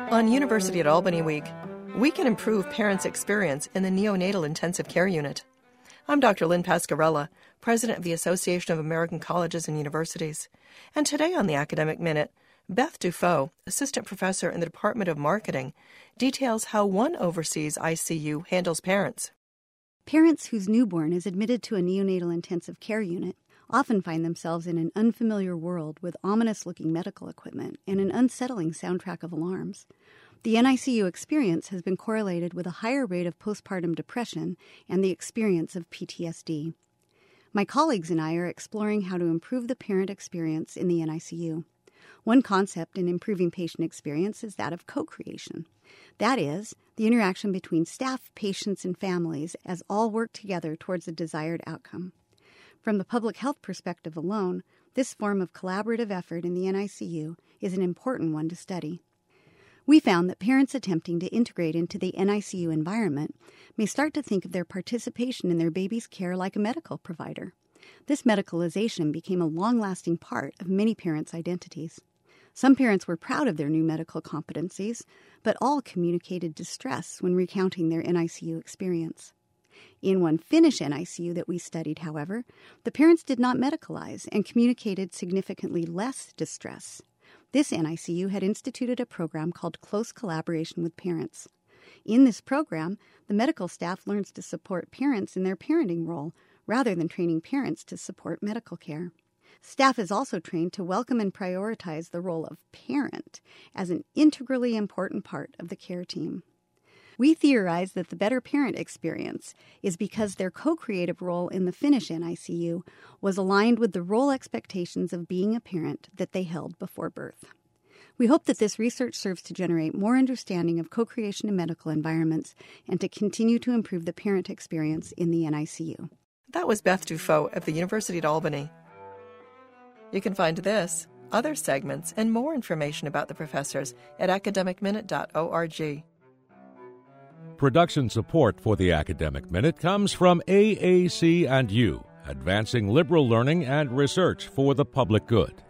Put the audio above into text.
On University at Albany Week, we can improve parents' experience in the neonatal intensive care unit. I'm Dr. Lynn Pascarella, president of the Association of American Colleges and Universities. And today on the Academic Minute, Beth Dufault, assistant professor in the Department of Marketing, details how one overseas ICU handles parents. Parents whose newborn is admitted to a neonatal intensive care unit often find themselves in an unfamiliar world with ominous-looking medical equipment and an unsettling soundtrack of alarms. The NICU experience has been correlated with a higher rate of postpartum depression and the experience of PTSD. My colleagues and I are exploring how to improve the parent experience in the NICU. One concept in improving patient experience is that of co-creation. That is, the interaction between staff, patients, and families as all work together towards a desired outcome. From the public health perspective alone, this form of collaborative effort in the NICU is an important one to study. We found that parents attempting to integrate into the NICU environment may start to think of their participation in their baby's care like a medical provider. This medicalization became a long-lasting part of many parents' identities. Some parents were proud of their new medical competencies, but all communicated distress when recounting their NICU experience. In one Finnish NICU that we studied, however, the parents did not medicalize and communicated significantly less distress. This NICU had instituted a program called Close Collaboration with Parents. In this program, the medical staff learns to support parents in their parenting role rather than training parents to support medical care. Staff is also trained to welcome and prioritize the role of parent as an integrally important part of the care team. We theorize that the better parent experience is because their co-creative role in the Finnish NICU was aligned with the role expectations of being a parent that they held before birth. We hope that this research serves to generate more understanding of co-creation in medical environments and to continue to improve the parent experience in the NICU. That was Beth Dufault of the University at Albany. You can find this, other segments, and more information about the professors at academicminute.org. Production support for the Academic Minute comes from AAC&U, advancing liberal learning and research for the public good.